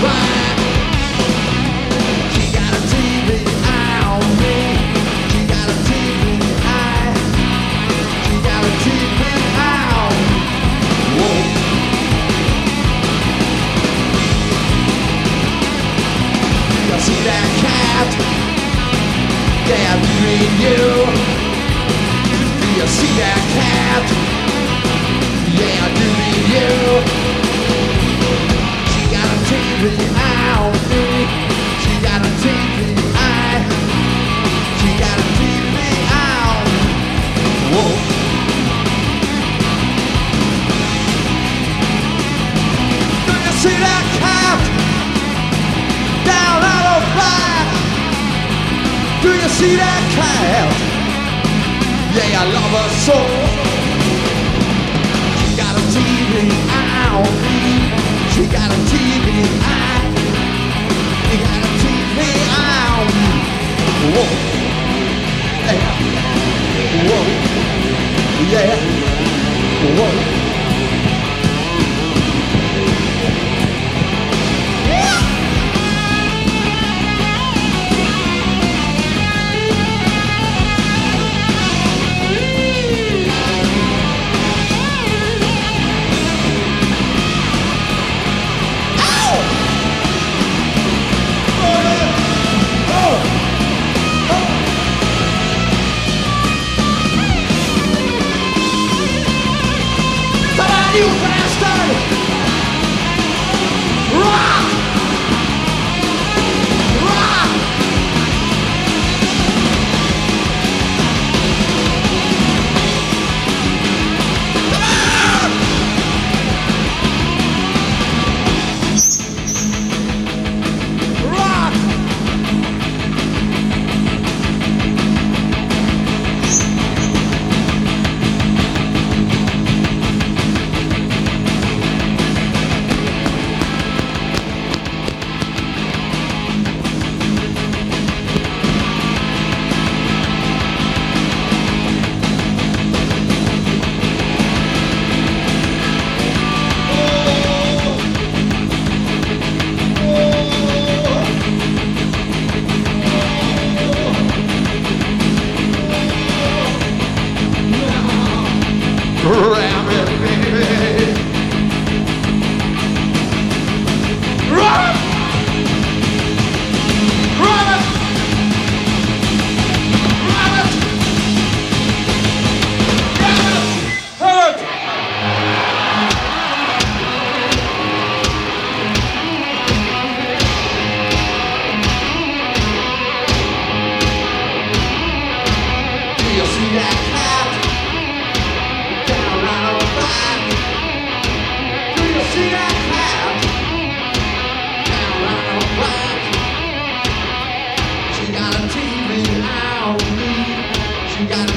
back. She got a TV eye on me. She got a TV eye. She got a TV eye on me. Whoa. You see that cat? Yeah, between you. Do you see that cat? Yeah, I do need you. She got a TV eye on me. She got a TV eye. She got a TV eye on me. Whoa. Do you see that cat? Down on the back. Do you see that cat? Yeah, I love her so. She got a TV eye on me. She got a TV eye. She got a TV eye on me. Whoa. Yeah. Whoa. Yeah. Whoa. You bastard! Rock! Rock! Rock! Ram it, baby. Run it! Run it! Run it! Run it! Hurt! Do you see that cat? Down on her back. Do you see that cat? Down on her back. She got a TV eye on me. She got a